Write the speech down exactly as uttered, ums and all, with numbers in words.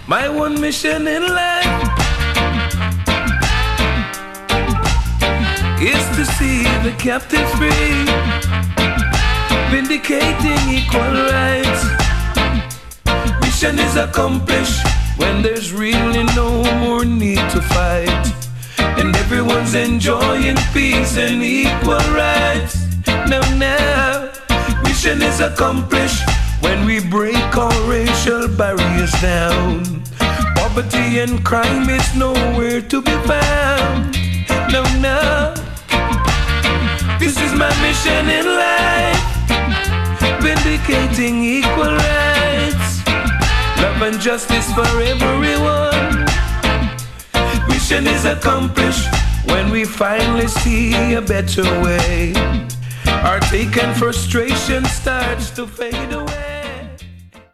My one mission in life is to see the captive free, vindicating equal rights. Mission is accomplished when there's really no more need to fight, and everyone's enjoying peace and equal rights. Now, now, mission is accomplished when we break all racial barriers down. Poverty and crime is nowhere to be found. No, no, this is my mission in life, vindicating equal rights, love and justice for everyone. Mission is accomplished when we finally see a better way. Our taken frustration starts to fade away.